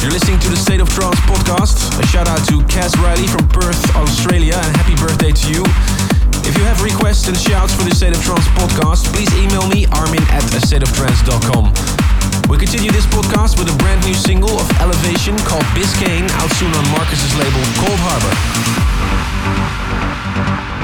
You're listening to the State of Trance podcast. A shout out to Cass Riley from Perth, Australia, and happy birthday to you. If you have requests and shouts for the State of Trance podcast, please email me, armin@astateoftrance.com. We continue this podcast with a brand new single of Elevation called Biscayne, out soon on Marcus's label Cold Harbor.